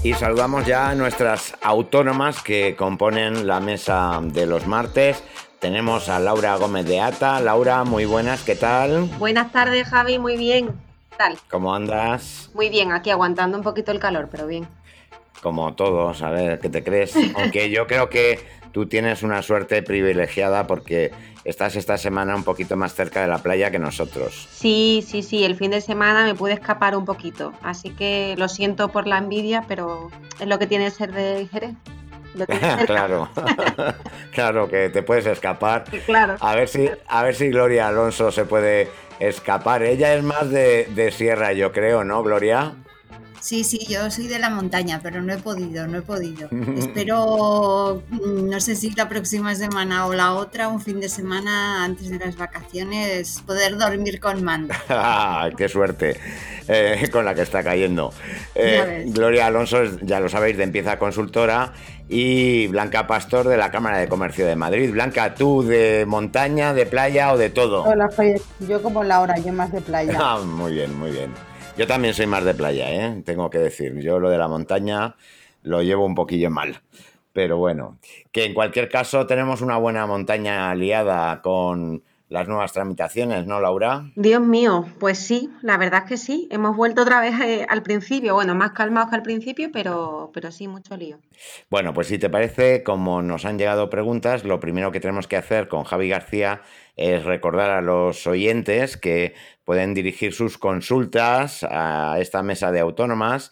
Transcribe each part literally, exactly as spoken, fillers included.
Y saludamos ya a nuestras autónomas que componen la mesa de los martes. Tenemos a Laura Gómez de Ata. Laura, muy buenas, ¿qué tal? Buenas tardes, Javi, muy bien. ¿Qué tal? ¿Cómo andas? Muy bien, aquí aguantando un poquito el calor, pero bien. Como todos, a ver, ¿qué te crees? Aunque yo creo que tú tienes una suerte privilegiada porque estás esta semana un poquito más cerca de la playa que nosotros. Sí, sí, sí, el fin de semana me pude escapar un poquito, así que lo siento por la envidia, pero es lo que tiene ser de Jerez. Lo tienes cerca. Claro, claro que te puedes escapar. Claro. A ver si, a ver si Gloria Alonso se puede escapar. Ella es más de, de sierra, yo creo, ¿no, Gloria? Sí, sí, yo soy de la montaña, pero no he podido, no he podido. Espero, mm, no sé si la próxima semana o la otra, un fin de semana antes de las vacaciones, poder dormir con manta. ¡Qué suerte eh, con la que está cayendo! Ya Eh, ves. Gloria Alonso, es, ya lo sabéis, de Empieza Consultora, y Blanca Pastor de la Cámara de Comercio de Madrid. Blanca, ¿tú de montaña, de playa o de todo? Hola, Javier. Yo como Laura, yo más de playa. Ah, muy bien, muy bien. Yo también soy más de playa, ¿eh? Tengo que decir. Yo lo de la montaña lo llevo un poquillo mal. Pero bueno, que en cualquier caso tenemos una buena montaña aliada con las nuevas tramitaciones, ¿no, Laura? Dios mío, pues sí, la verdad es que sí. Hemos vuelto otra vez eh, al principio, bueno, más calmados que al principio, pero, pero sí, mucho lío. Bueno, pues si te parece, como nos han llegado preguntas, lo primero que tenemos que hacer con Javi García es recordar a los oyentes que pueden dirigir sus consultas a esta mesa de autónomas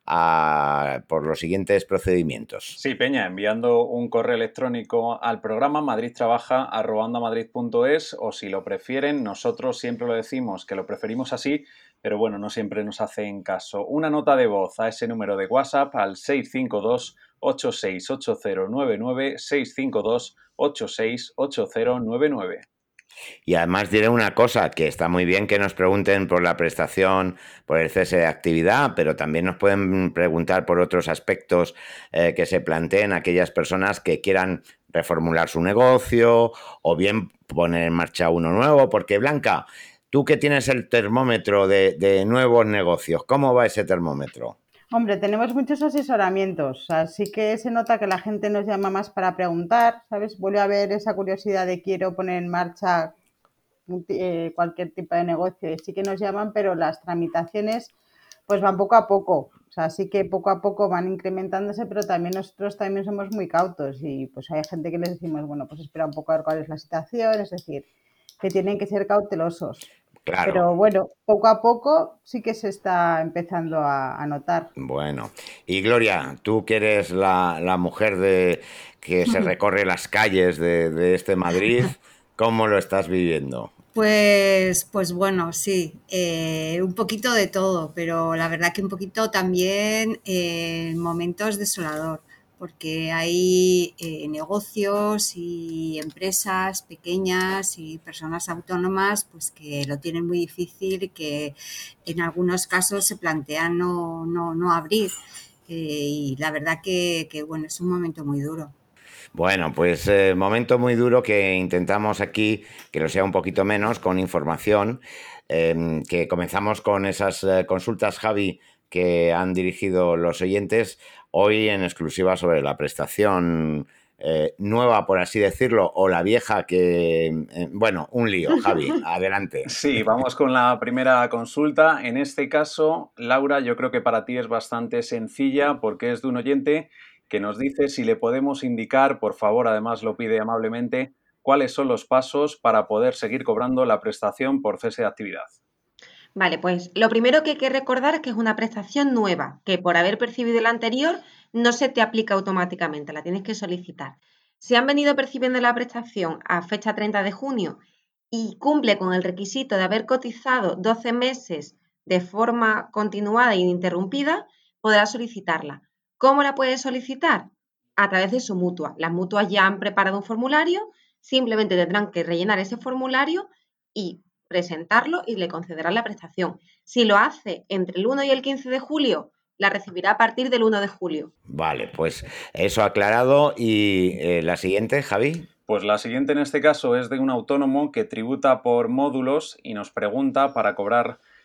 a, por los siguientes procedimientos. Sí, Peña, enviando un correo electrónico al programa madridtrabaja arroba ondamadrid punto es, o si lo prefieren, nosotros siempre lo decimos que lo preferimos así, pero bueno, no siempre nos hacen caso. Una nota de voz a ese número de WhatsApp al seis cinco dos, ocho seis ocho cero nueve nueve, seis cinco dos, ocho seis ocho cero nueve nueve. Y además diré una cosa, que está muy bien que nos pregunten por la prestación, por el cese de actividad, pero también nos pueden preguntar por otros aspectos eh, que se planteen aquellas personas que quieran reformular su negocio o bien poner en marcha uno nuevo, porque Blanca, tú que tienes el termómetro de, de nuevos negocios, ¿cómo va ese termómetro? Hombre, tenemos muchos asesoramientos, así que se nota que la gente nos llama más para preguntar, ¿sabes? Vuelve a haber esa curiosidad de quiero poner en marcha eh, cualquier tipo de negocio y sí que nos llaman, pero las tramitaciones pues van poco a poco. O sea, sí que poco a poco van incrementándose, pero también nosotros también somos muy cautos y pues hay gente que les decimos, bueno, pues espera un poco a ver cuál es la situación, es decir, que tienen que ser cautelosos. Claro. Pero bueno, poco a poco sí que se está empezando a, a notar. Bueno, y Gloria, tú que eres la, la mujer de que se recorre las calles de, de este Madrid, ¿cómo lo estás viviendo? Pues, pues bueno, sí, eh, un poquito de todo, pero la verdad que un poquito también eh, en momentos desolador, porque hay eh, negocios y empresas pequeñas y personas autónomas pues que lo tienen muy difícil y que en algunos casos se plantean no, no, no abrir. Eh, y la verdad que, que, bueno, es un momento muy duro. Bueno, pues eh, momento muy duro que intentamos aquí que lo sea un poquito menos con información, eh, que comenzamos con esas eh, consultas, Javi, que han dirigido los oyentes hoy en exclusiva sobre la prestación eh, nueva, por así decirlo, o la vieja que... Eh, bueno, un lío, Javi, adelante. Sí, vamos con la primera consulta. En este caso, Laura, yo creo que para ti es bastante sencilla porque es de un oyente que nos dice si le podemos indicar, por favor, además lo pide amablemente, cuáles son los pasos para poder seguir cobrando la prestación por cese de actividad. Vale, pues lo primero que hay que recordar es que es una prestación nueva, que por haber percibido la anterior no se te aplica automáticamente, la tienes que solicitar. Si han venido percibiendo la prestación a fecha treinta de junio y cumple con el requisito de haber cotizado doce meses de forma continuada e ininterrumpida, podrá solicitarla. ¿Cómo la puede solicitar? A través de su mutua. Las mutuas ya han preparado un formulario, simplemente tendrán que rellenar ese formulario y presentarlo y le concederán la prestación. Si lo hace entre el uno y el quince de julio, la recibirá a partir del uno de julio. Vale, pues eso aclarado. ¿Y eh, la siguiente, Javi? Pues la siguiente en este caso es de un autónomo que tributa por módulos y nos pregunta para cobrar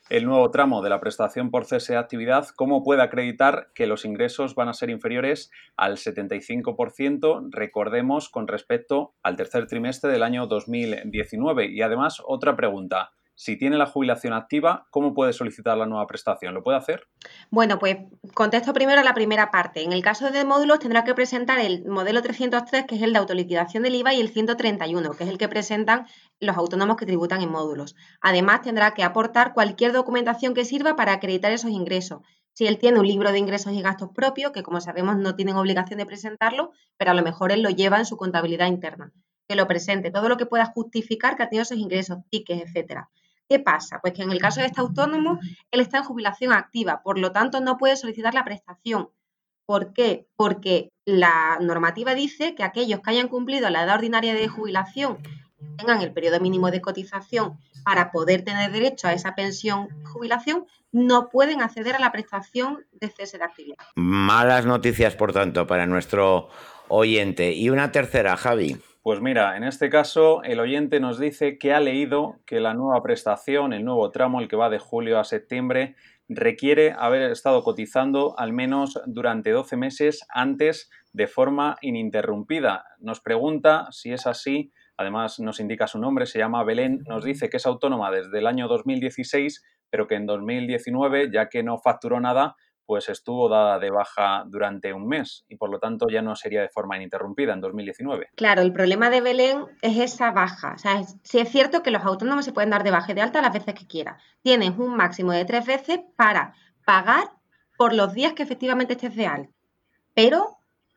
el nuevo tramo de la prestación por cese de actividad, ¿cómo puede acreditar que los ingresos van a ser inferiores al setenta y cinco por ciento, recordemos, con respecto al tercer trimestre del año dos mil diecinueve? Y además, otra pregunta. Si tiene la jubilación activa, ¿cómo puede solicitar la nueva prestación? ¿Lo puede hacer? Bueno, pues contesto primero la primera parte. En el caso de módulos tendrá que presentar el modelo trescientos tres, que es el de autoliquidación del I V A, y el ciento treinta y uno, que es el que presentan los autónomos que tributan en módulos. Además, tendrá que aportar cualquier documentación que sirva para acreditar esos ingresos. Si él tiene un libro de ingresos y gastos propios, que como sabemos no tienen obligación de presentarlo, pero a lo mejor él lo lleva en su contabilidad interna, que lo presente, todo lo que pueda justificar que ha tenido esos ingresos, tickets, etcétera. ¿Qué pasa? Pues que en el caso de este autónomo, él está en jubilación activa, por lo tanto no puede solicitar la prestación. ¿Por qué? Porque la normativa dice que aquellos que hayan cumplido la edad ordinaria de jubilación y tengan el periodo mínimo de cotización para poder tener derecho a esa pensión jubilación, no pueden acceder a la prestación de cese de actividad. Malas noticias, por tanto, para nuestro oyente. Y una tercera, Javi. Pues mira, en este caso el oyente nos dice que ha leído que la nueva prestación, el nuevo tramo, el que va de julio a septiembre, requiere haber estado cotizando al menos durante doce meses antes de forma ininterrumpida. Nos pregunta si es así, además nos indica su nombre, se llama Belén, nos dice que es autónoma desde el año dos mil dieciséis, pero que en dos mil diecinueve, ya que no facturó nada, pues estuvo dada de baja durante un mes y por lo tanto ya no sería de forma ininterrumpida en dos mil diecinueve. Claro, el problema de Belén es esa baja. O sea, es, sí es cierto que los autónomos se pueden dar de baja y de alta las veces que quieran. Tienes un máximo de tres veces para pagar por los días que efectivamente estés de alta. Pero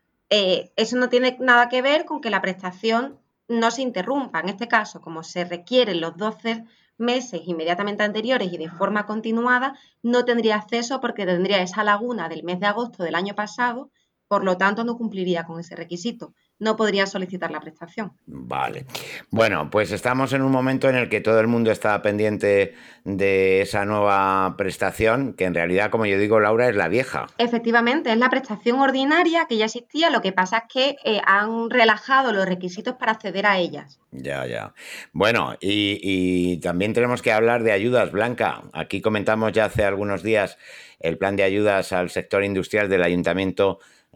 eh, eso no tiene nada que ver con que la prestación no se interrumpa. En este caso, como se requieren los doce meses inmediatamente anteriores y de forma continuada, no tendría acceso porque tendría esa laguna del mes de agosto del año pasado, por lo tanto no cumpliría con ese requisito. No podría solicitar la prestación. Vale. Bueno, pues estamos en un momento en el que todo el mundo está pendiente de esa nueva prestación, que en realidad, como yo digo, Laura, es la vieja. Efectivamente, es la prestación ordinaria que ya existía, lo que pasa es que eh, han relajado los requisitos para acceder a ellas. Ya, ya. Bueno, y, y también tenemos que hablar de ayudas, Blanca. Aquí comentamos ya hace algunos días el plan de ayudas al sector industrial del Ayuntamiento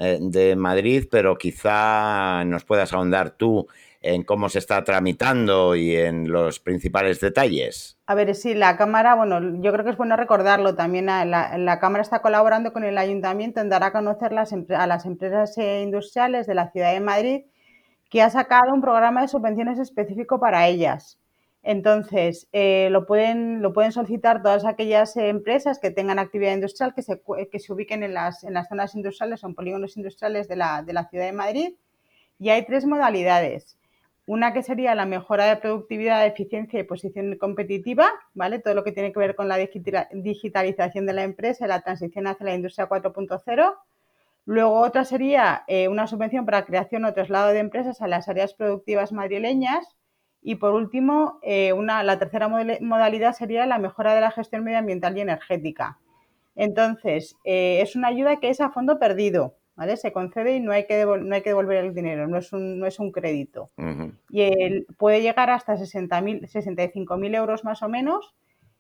de Madrid, pero quizá nos puedas ahondar tú en cómo se está tramitando y en los principales detalles. A ver, sí, la Cámara, bueno, yo creo que es bueno recordarlo también, la, la Cámara está colaborando con el Ayuntamiento en dar a conocer las, a las empresas industriales de la Ciudad de Madrid, que ha sacado un programa de subvenciones específico para ellas. Entonces, eh, lo, pueden, lo pueden solicitar todas aquellas eh, empresas que tengan actividad industrial, que se, que se ubiquen en las, en las zonas industriales o en polígonos industriales de la, de la Ciudad de Madrid. Y hay tres modalidades. Una que sería la mejora de productividad, eficiencia y posición competitiva, ¿vale? Todo lo que tiene que ver con la digitalización de la empresa y la transición hacia la industria cuatro punto cero. Luego otra sería eh, una subvención para creación o traslado de empresas a las áreas productivas madrileñas. Y por último, eh, una, la tercera modalidad sería la mejora de la gestión medioambiental y energética. Entonces, eh, es una ayuda que es a fondo perdido, ¿vale? Se concede y no hay que, devol- no hay que devolver el dinero, no es un, no es un crédito. Uh-huh. Y el, puede llegar hasta sesenta mil, sesenta y cinco mil euros más o menos.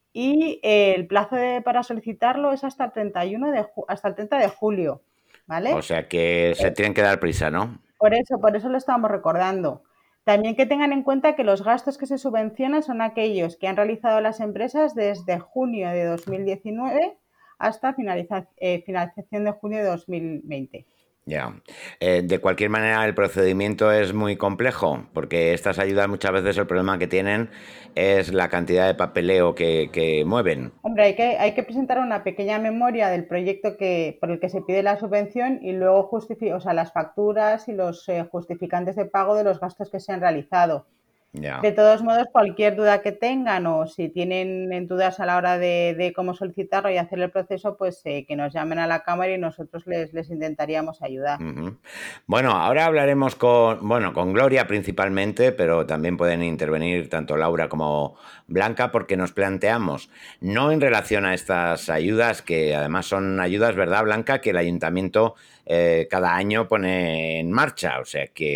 Y eh, el plazo de, para solicitarlo es hasta el treinta y uno de ju- hasta el treinta de julio. ¿Vale? O sea que se tienen que dar prisa, ¿no? Por eso, por eso lo estamos recordando. También que tengan en cuenta que los gastos que se subvencionan son aquellos que han realizado las empresas desde junio de dos mil diecinueve hasta finaliza, eh, finalización de junio de dos mil veinte. Ya. Eh, de cualquier manera, el procedimiento es muy complejo, porque estas ayudas muchas veces el problema que tienen es la cantidad de papeleo que, que mueven. Hombre, hay que, hay que presentar una pequeña memoria del proyecto que, por el que se pide la subvención y luego justificar, o sea, las facturas y los eh, justificantes de pago de los gastos que se han realizado. Ya. De todos modos, cualquier duda que tengan o si tienen dudas a la hora de, de cómo solicitarlo y hacer el proceso, pues eh, que nos llamen a la Cámara y nosotros les, les intentaríamos ayudar. Uh-huh. Bueno, ahora hablaremos con, bueno, con Gloria principalmente, pero también pueden intervenir tanto Laura como Blanca, porque nos planteamos, no en relación a estas ayudas, que además son ayudas, ¿verdad, Blanca?, que el Ayuntamiento eh, cada año pone en marcha, o sea que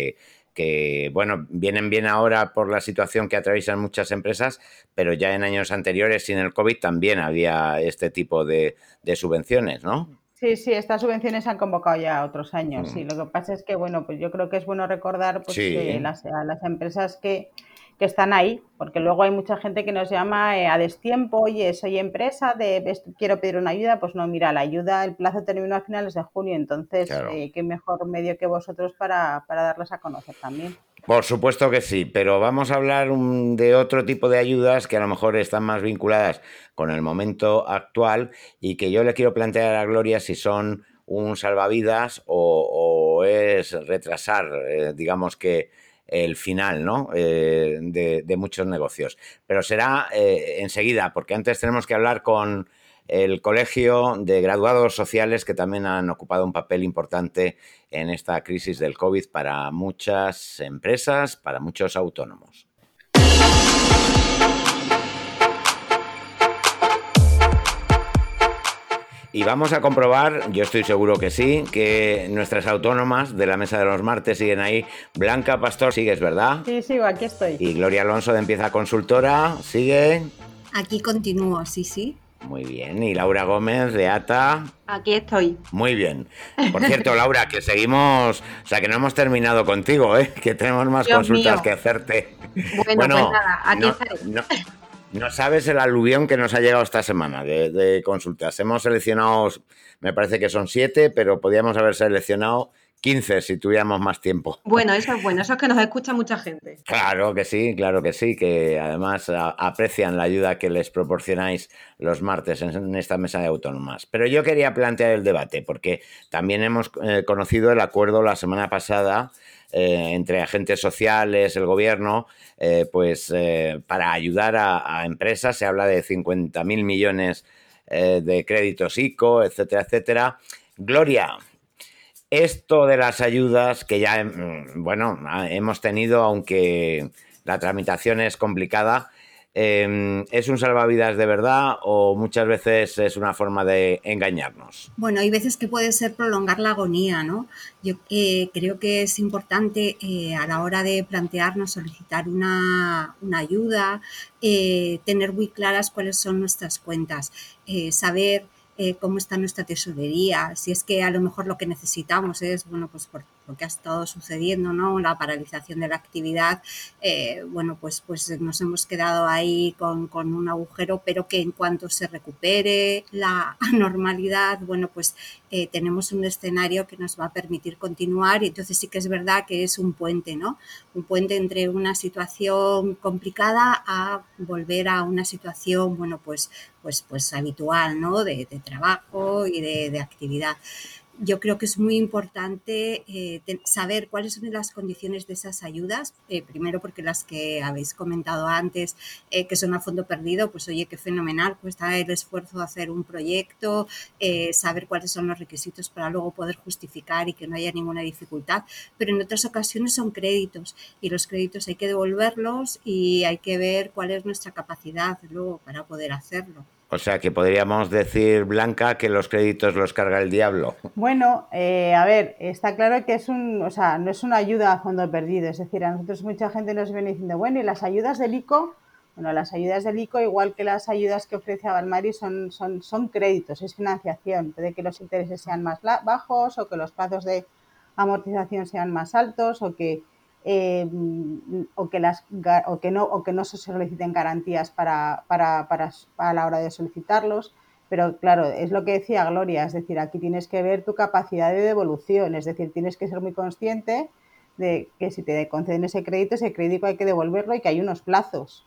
que, bueno, vienen bien ahora por la situación que atraviesan muchas empresas, pero ya en años anteriores, sin el COVID, también había este tipo de, de subvenciones, ¿no? Sí, sí, estas subvenciones se han convocado ya otros años, sí. Mm. Lo que pasa es que, bueno, pues yo creo que es bueno recordar pues eh, Sí, las, a las empresas que, que están ahí, porque luego hay mucha gente que nos llama eh, a destiempo, oye, soy empresa, de, ves, quiero pedir una ayuda, pues no, mira, la ayuda, el plazo terminó a finales de junio, entonces, claro. eh, qué mejor medio que vosotros para, para darlas a conocer también. Por supuesto que sí, pero vamos a hablar um, de otro tipo de ayudas que a lo mejor están más vinculadas con el momento actual y que yo le quiero plantear a Gloria si son un salvavidas o, o es retrasar, eh, digamos que el final, ¿no? eh, de, de muchos negocios. Pero será eh, enseguida, porque antes tenemos que hablar con el Colegio de Graduados Sociales, que también han ocupado un papel importante en esta crisis del COVID para muchas empresas, para muchos autónomos. Y vamos a comprobar, yo estoy seguro que sí, que nuestras autónomas de la Mesa de los Martes siguen ahí. Blanca Pastor, sigues, ¿verdad? Sí, sí, aquí estoy. Y Gloria Alonso de Empieza Consultora, ¿sigue? Aquí continúo, sí, sí. Muy bien. Y Laura Gómez de ATA. Aquí estoy. Muy bien. Por cierto, Laura, que seguimos, o sea, que no hemos terminado contigo, ¿eh? Que tenemos más Dios consultas mío. que hacerte. Bueno, Bueno, pues nada, aquí no, estaré. no, no sabes el aluvión que nos ha llegado esta semana de, de consultas. Hemos seleccionado, me parece que son siete, pero podíamos haber seleccionado quince si tuviéramos más tiempo. Bueno, eso es bueno, eso es que nos escucha mucha gente. Claro que sí, claro que sí, que además a, aprecian la ayuda que les proporcionáis los martes en, en esta mesa de autónomas. Pero yo quería plantear el debate, porque también hemos eh, conocido el acuerdo la semana pasada eh, entre agentes sociales, el gobierno, eh, pues eh, para ayudar a, a empresas. Se habla de cincuenta mil millones eh, de créditos ICO, etcétera, etcétera. Gloria, esto de las ayudas que ya, bueno, hemos tenido, aunque la tramitación es complicada, eh, ¿es un salvavidas de verdad o muchas veces es una forma de engañarnos? Bueno, hay veces que puede ser prolongar la agonía, ¿no? Yo eh, creo que es importante eh, a la hora de plantearnos solicitar una, una ayuda, eh, tener muy claras cuáles son nuestras cuentas, eh, saber eh, cómo está nuestra tesorería, si es que a lo mejor lo que necesitamos es, bueno, pues por lo que ha estado sucediendo, ¿no? La paralización de la actividad, eh, bueno, pues, pues nos hemos quedado ahí con, con un agujero, pero que en cuanto se recupere la normalidad, bueno, pues eh, tenemos un escenario que nos va a permitir continuar y entonces sí que es verdad que es un puente, ¿no? Un puente entre una situación complicada a volver a una situación, bueno, pues, pues, pues habitual, ¿no? De, de trabajo y de, de actividad. Yo creo que es muy importante eh, de saber cuáles son las condiciones de esas ayudas, eh, primero porque las que habéis comentado antes, eh, que son a fondo perdido, pues oye, qué fenomenal, cuesta el esfuerzo de hacer un proyecto, eh, saber cuáles son los requisitos para luego poder justificar y que no haya ninguna dificultad, pero en otras ocasiones son créditos y los créditos hay que devolverlos y hay que ver cuál es nuestra capacidad luego para poder hacerlo. O sea, que podríamos decir, Blanca, que los créditos los carga el diablo. Bueno, eh, a ver, está claro que es un, o sea, no es una ayuda a fondo perdido, es decir, a nosotros mucha gente nos viene diciendo, bueno, y las ayudas del ICO, bueno, las ayudas del ICO, igual que las ayudas que ofrece Avalmari, son, son, son créditos, es financiación, puede que los intereses sean más bajos o que los plazos de amortización sean más altos o que Eh, o, que las, o, que no, o que no se soliciten garantías para, para, para, para la hora de solicitarlos, pero claro, es lo que decía Gloria, es decir, aquí tienes que ver tu capacidad de devolución, es decir, tienes que ser muy consciente de que si te conceden ese crédito, ese crédito hay que devolverlo y que hay unos plazos.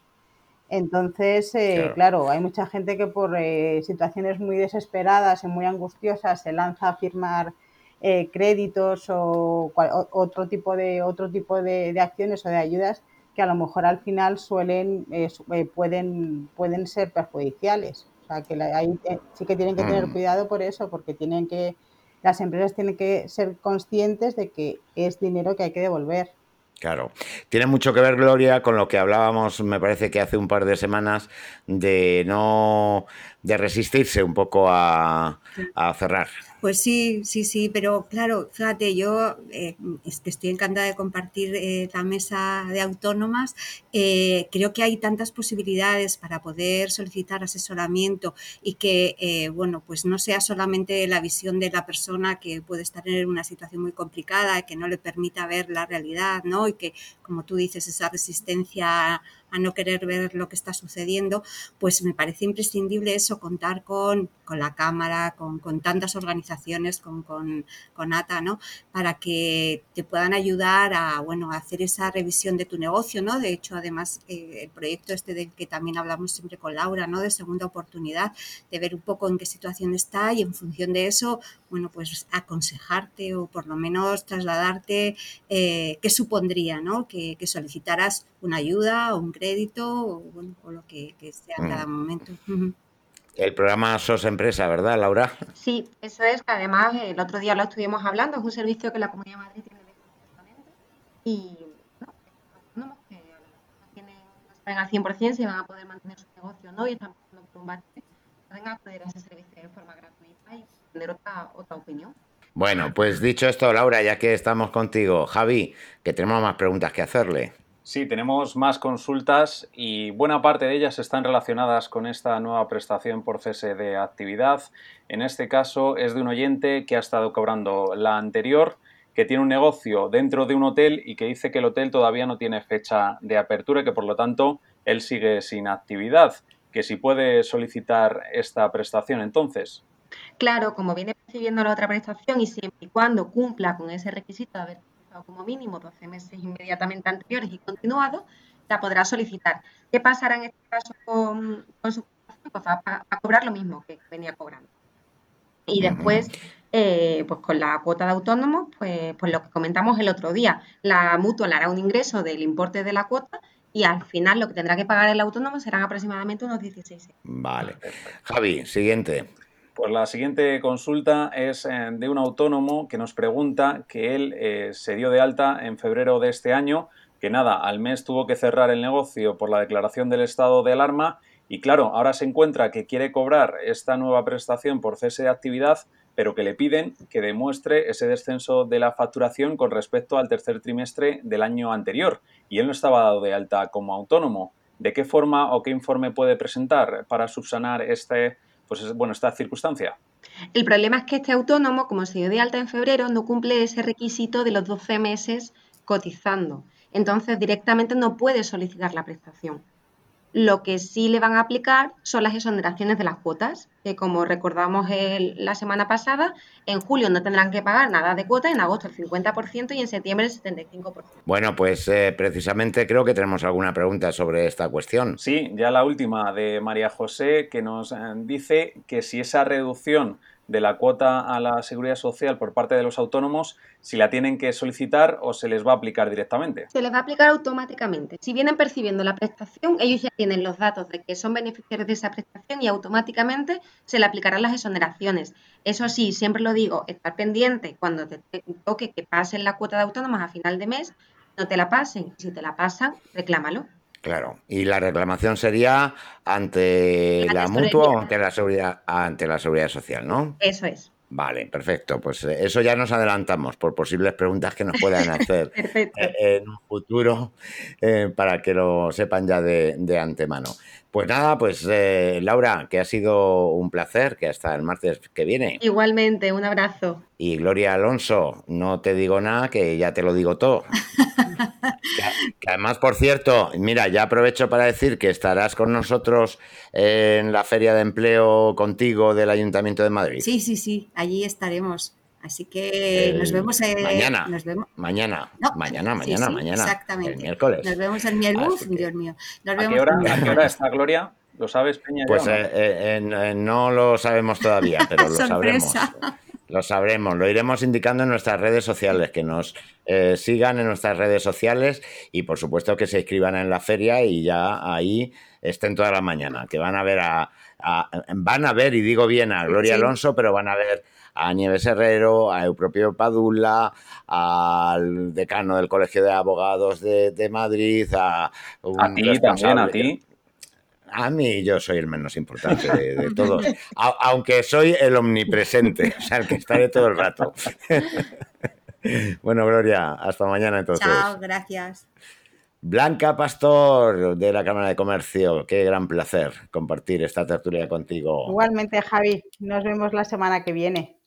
Entonces, eh, claro. claro, hay mucha gente que por eh, situaciones muy desesperadas y muy angustiosas se lanza a firmar Eh, créditos o, cual, o otro tipo de otro tipo de, de acciones o de ayudas que a lo mejor al final suelen eh, pueden pueden ser perjudiciales. O sea que la, ahí eh, sí que tienen que tener cuidado por eso, porque tienen que las empresas tienen que ser conscientes de que es dinero que hay que devolver. Claro. Tiene mucho que ver, Gloria, con lo que hablábamos, me parece que hace un par de semanas, de no de resistirse un poco a, a cerrar. Pues sí, sí, sí, pero claro, fíjate, yo eh, es que estoy encantada de compartir eh, la mesa de autónomas. Eh, creo que hay tantas posibilidades para poder solicitar asesoramiento y que, eh, bueno, pues no sea solamente la visión de la persona que puede estar en una situación muy complicada, que no le permita ver la realidad, ¿no? Y que, como tú dices, esa resistencia a no querer ver lo que está sucediendo, pues me parece imprescindible eso, contar con, con la Cámara, con, con tantas organizaciones, con, con, con A T A, ¿no? Para que te puedan ayudar a, bueno, a hacer esa revisión de tu negocio, ¿no? De hecho, además, eh, el proyecto este del que también hablamos siempre con Laura, ¿no? De segunda oportunidad, de ver un poco en qué situación está y en función de eso, bueno, pues aconsejarte o por lo menos trasladarte eh, qué supondría, ¿no? Que, que solicitaras una ayuda o un crédito o, bueno, o lo que, que sea en cada momento. Uh-huh. El programa S O S Empresa, ¿verdad, Laura? Sí, eso es, que además el otro día lo estuvimos hablando, es un servicio que la Comunidad de Madrid tiene directamente y bueno, los autónomos que a lo mejor no tienen, no saben al cien por ciento si van a poder mantener su negocio o no y están pasando por un bache, pueden acceder a ese servicio de forma gratuita y tener otra, otra opinión. Bueno, pues dicho esto, Laura, ya que estamos contigo, Javi, que tenemos más preguntas que hacerle. Sí, tenemos más consultas y buena parte de ellas están relacionadas con esta nueva prestación por cese de actividad. En este caso es de un oyente que ha estado cobrando la anterior, que tiene un negocio dentro de un hotel y que dice que el hotel todavía no tiene fecha de apertura y que por lo tanto él sigue sin actividad. Que si puede solicitar esta prestación entonces. Claro, como viene percibiendo la otra prestación y siempre y cuando cumpla con ese requisito de haber cotizado como mínimo doce meses inmediatamente anteriores y continuados, la podrá solicitar. ¿Qué pasará en este caso con, con su prestación? Pues va a, a cobrar lo mismo que venía cobrando. Y después, eh, pues con la cuota de autónomos, pues, pues lo que comentamos el otro día, la mutua le hará un ingreso del importe de la cuota y al final lo que tendrá que pagar el autónomo serán aproximadamente unos dieciséis euros. Vale. Javi, siguiente. Pues la siguiente consulta es eh, de un autónomo que nos pregunta que él eh, se dio de alta en febrero de este año, que nada, al mes tuvo que cerrar el negocio por la declaración del estado de alarma y claro, ahora se encuentra que quiere cobrar esta nueva prestación por cese de actividad, pero que le piden que demuestre ese descenso de la facturación con respecto al tercer trimestre del año anterior y él no estaba dado de alta como autónomo. ¿De qué forma o qué informe puede presentar para subsanar este pues bueno, esta circunstancia? El problema es que este autónomo, como se dio de alta en febrero, no cumple ese requisito de los doce meses cotizando. Entonces, directamente no puede solicitar la prestación. Lo que sí le van a aplicar son las exoneraciones de las cuotas, que como recordamos el, la semana pasada, en julio no tendrán que pagar nada de cuota, en agosto el cincuenta por ciento y en septiembre el setenta y cinco por ciento. Bueno, pues eh, precisamente creo que tenemos alguna pregunta sobre esta cuestión. Sí, ya la última de María José, que nos eh, dice que si esa reducción de la cuota a la seguridad social por parte de los autónomos, si la tienen que solicitar o se les va a aplicar directamente. Se les va a aplicar automáticamente. Si vienen percibiendo la prestación, ellos ya tienen los datos de que son beneficiarios de esa prestación y automáticamente se le aplicarán las exoneraciones. Eso sí, siempre lo digo, estar pendiente cuando te toque que pasen la cuota de autónomos a final de mes, no te la pasen. Si te la pasan, reclámalo. Claro, y la reclamación sería ante la, la mutua o ante la seguridad, ante la seguridad social, ¿no? Eso es. Vale, perfecto. Pues eso ya nos adelantamos por posibles preguntas que nos puedan hacer en un futuro eh, para que lo sepan ya de, de antemano. Pues nada, pues eh, Laura, que ha sido un placer, que hasta el martes que viene. Igualmente, un abrazo. Y Gloria Alonso, no te digo nada, que ya te lo digo todo. que, que además, por cierto, mira, ya aprovecho para decir que estarás con nosotros en la Feria de Empleo contigo del Ayuntamiento de Madrid. Sí, sí, sí, allí estaremos. Así que el, nos vemos eh, mañana. Nos vemos. Mañana, no, mañana, mañana, sí, sí, mañana. Exactamente. El miércoles. Nos vemos el miércoles. Que... Dios mío. Nos ¿A, vemos qué hora, ¿A qué hora está Gloria? ¿Lo sabes, Peña? Pues ¿no? Eh, eh, eh, no lo sabemos todavía, pero lo sabremos. Lo sabremos, lo iremos indicando en nuestras redes sociales, que nos eh, sigan en nuestras redes sociales y por supuesto que se inscriban en la feria y ya ahí estén toda la mañana, que van a ver a, a van a ver, y digo bien, a Gloria sí. Alonso, pero van a ver a Nieves Herrero, a Eupropio Padula, al decano del Colegio de Abogados de, de Madrid, a un a ti responsable también, a ti. Que, A mí yo soy el menos importante de, de todos, a, aunque soy el omnipresente, o sea, el que estaré todo el rato. Bueno, Gloria, hasta mañana entonces. Chao, gracias. Blanca Pastor, de la Cámara de Comercio, qué gran placer compartir esta tertulia contigo. Igualmente, Javi, nos vemos la semana que viene.